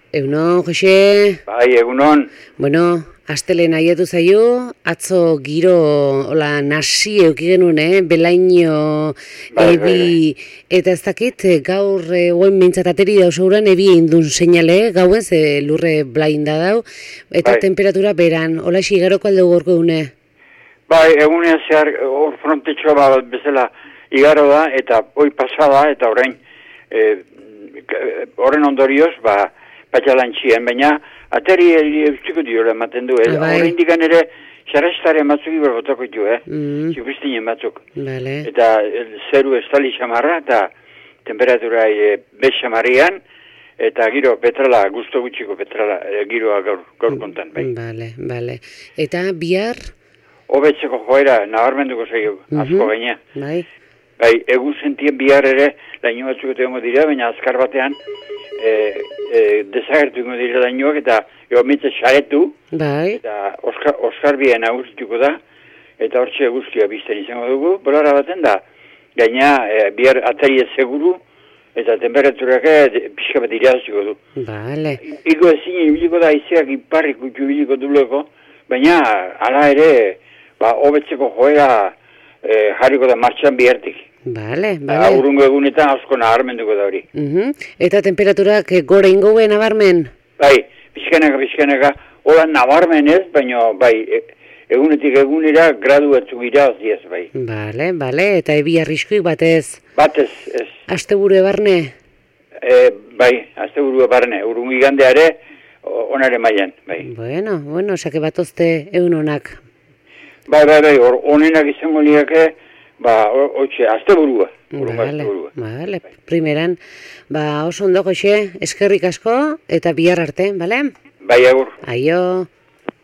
Egunon, Jose? Bai, egunon. Bueno, astelehen aiatu zaio, atzo giro hola nasi euki genuen, belaino ebi, eta ez dakit, gaur oen mintzat ateri dauzauran ebi indun seinale, gauez lurre blainda dau, eta temperatura beran, hola igaroko alde gorko egune? Bai, egunean zehar, hor frontetxoa bat bezala igaro da, eta hoi pasada, eta orain, horren ondorioz, patxalantxien, baina ateri eustiko diola ematen du, horrein digan ere xarrastaren batzuk iberbotako ditu, txipistinen batzuk. Eta zeru estali xamarra, eta temperatura bez xamarrian, eta giro petrala, gusto gutxiko petrala, giroa gaur kontan, bai. Bale. Eta bihar? Hobetzeko joera, nabarmenduko zaio, asko gaina. Bai, egun sentien bihar ere, laino batzuk egongo dira, baina azkar batean, desagertu ingo dira lainoak, eta mitze xaretu, eta Oskar bien agustituko da, eta hortxe guztia bizten izango dugu, bolara baten da, gaina bihar atari seguru, eta temperaturak pixka bat iraziko du. Iko ezin ibiliko da, izeak iparrik utxu ibiliko duleko, baina ala ere, hobetzeko joera jarriko da martxan bihartik. Urrungo egunetan asko nabarmenduko da hori. Eta temperaturak gora ingoen nabarmen? Bai, pixkanaka, hola nabarmen ez, baina egunetik egunera gradu batzuk iraziaz, bai. Bale, eta ebi arriskuik batez? Batez, ez. Asteburu barne? Bai, asteburu barne, urrungo igandeare, onare mailan, bai. Bueno, sake batozte egun honak. Bai, onenak izango liake, asteburua. Bale, primeran, oso ondo, Jose, eskerrik asko, eta bihar arte, bale? Bai, agur. Aio.